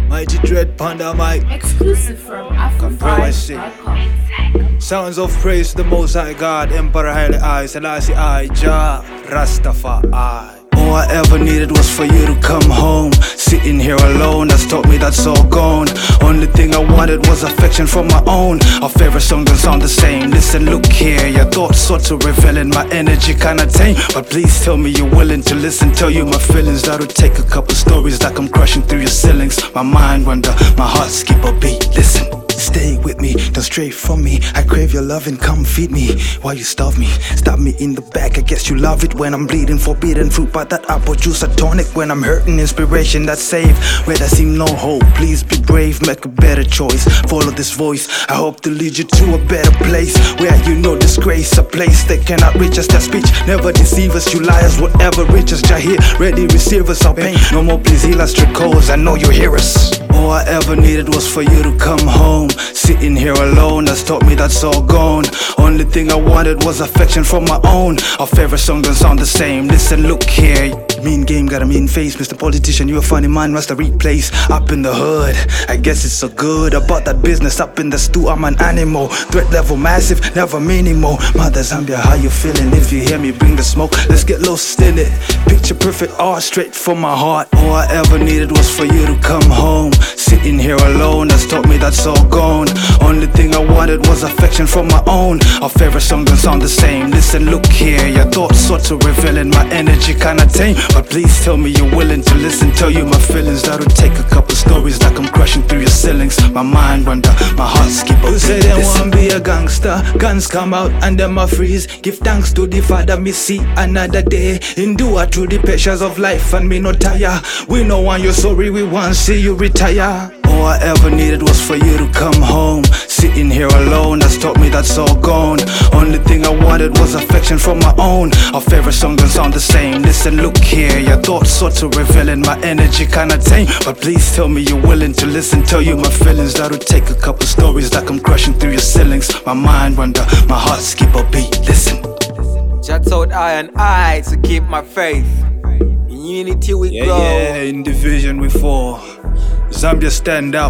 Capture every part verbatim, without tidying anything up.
Mighty Dread Panda Mike. Exclusive from Afrofi dot com. Sounds of praise to the Most High God, Emperor Haile I, Selassie I, Jah, Rastafari. All I ever needed was for you to come home. Sitting here alone, that's taught me that's all gone. Only thing I wanted was affection from my own. Our favorite song don't sound the same. Listen, look here, your thoughts sort to revealing my energy kinda tame. But please tell me you're willing to listen. Tell you my feelings, that'll take a couple stories like I'm crushing through your ceilings. My mind wonder, my heart skip a beat. Listen. Stay with me, don't stray from me. I crave your loving, come feed me. Why you starve me? Stab me in the back. I guess you love it when I'm bleeding. Forbidden fruit, but that apple juice a tonic when I'm hurting. Inspiration that save where there seem no hope. Please be brave, make a better choice. Follow this voice. I hope to lead you to a better place where you know disgrace, a place they cannot reach us. That speech never deceive us. You liars, whatever reaches Jah here, ready receive us our pain. No more, please heal us, trickles. I know you hear us. All I ever needed was for you to come home. Sitting here alone, that's taught me that's all gone. Only thing I wanted was affection from my own. Our favorite song don't sound the same. Listen, look here. Mean game got a mean face. Mister Politician, you a funny man, must have replace. Up in the hood, I guess it's so good. About that business up in the stew, I'm an animal. Threat level massive, never minimal. Mother Zambia, how you feeling? If you hear me, bring the smoke. Let's get lost in it. Picture perfect art straight from my heart. All I ever needed was for you to come home. Sitting here alone, that's taught me that's all gone. Only thing I wanted was affection from my own. Our favorite song don't sound the same. Listen, look here, your thoughts sort to revealing my energy kinda tame. But please tell me you're willing to listen. Tell you my feelings, that'll take a couple stories like I'm crushing through your ceilings. My mind wonder, my heart skip a beat. Say they want be a gangster, guns come out and them a freeze. Give thanks to the Father, me see another day. Endure through the pressures of life and me no tire. We no want you sorry, we want see you retire. All I ever needed was for you to come home. Sitting here alone, that's taught me that's all gone. Only thing I wanted was affection from my own. Our favorite song don't sound the same. Listen, look here, your thoughts sort to revealing my energy kinda tame. But please tell me you're willing to listen. Tell you my feelings, that'll take a couple stories like I'm crushing through your ceilings. My mind wonder, my heart skip a beat. Listen. Jah told I and I to keep my faith. In unity we Yeah, grow. yeah, in division we fall. Zambia stand up.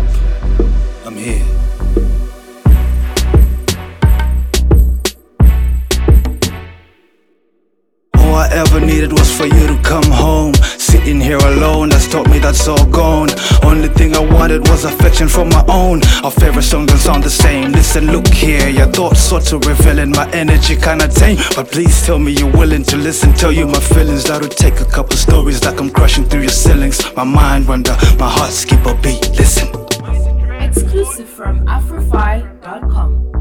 I'm here. All I ever needed was for you to come home. Sitting here alone, that's taught me that's all gone. Only thing I wanted was affection from my own. Our favorite song don't sound the same. Listen, look here, your thoughts sort to revealing my energy kinda tame. But please tell me you're willing to listen. Tell you my feelings, that'll take a couple stories like I'm crushing through your ceilings. My mind wonder, my heart skip a beat. Listen. Exclusive from Afrofi dot com.